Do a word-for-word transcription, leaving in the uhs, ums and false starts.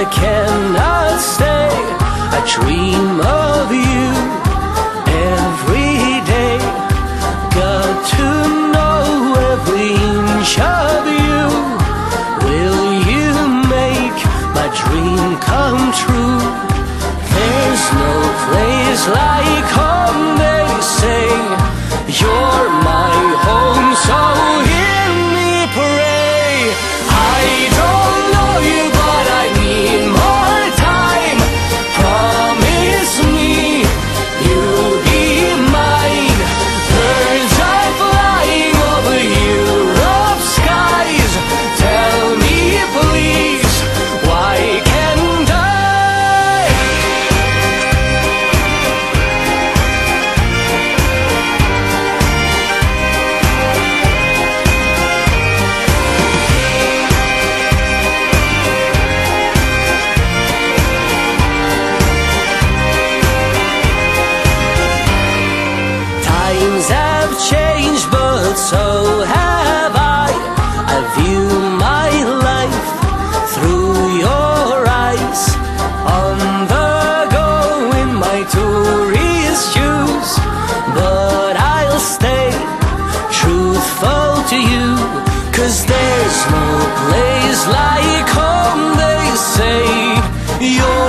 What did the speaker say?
cannot stay. I dream of you every day. Got to know every inch of you. Will you make my dream come true? There's no place like home, they say. You're my home, so hear me pray. I don't know you, but I need more time. Promise me you'll be mine. Birds are flying over Europe's skies. Tell me please, why can't I? Times have changed, but so have I. I view my life through your eyes. On the go in my tourist shoes, but I'll stay truthful to you. 'Cause there's no place like home, they say. You're